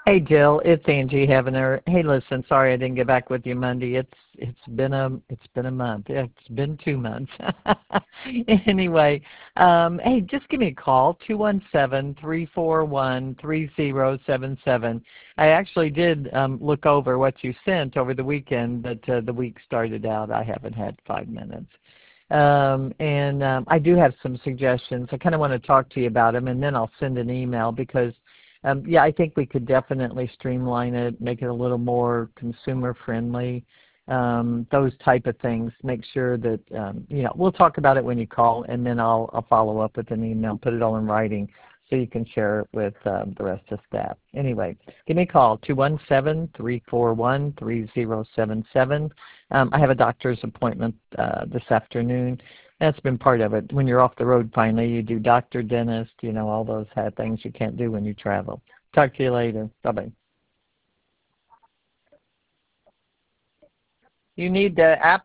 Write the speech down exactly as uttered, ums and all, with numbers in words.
Hey Jill, it's Angie Heavener. Hey, listen, sorry I didn't get back with you Monday. It's it's been a it's been a month. Yeah, it's been two months. Anyway, um, hey, just give me a call two one seven, three four one, three zero seven seven. I actually did um, look over what you sent over the weekend, but uh, the week started out. I haven't had five minutes. Um, and um, I do have some suggestions. I kind of want to talk to you about them, and then I'll send an email because um, yeah, I think we could definitely streamline it, make it a little more consumer friendly, um, those type of things. Make sure that, um, you know, we'll talk about it when you call, and then I'll, I'll follow up with an email, put it all in writing so you can share it with um, the rest of staff. Anyway, give me a call, two one seven, three four one, three zero seven seven. Um, I have a doctor's appointment uh, this afternoon. That's been part of it. When you're off the road finally, you do doctor, dentist, you know, all those things you can't do when you travel. Talk to you later. Bye-bye. You need the app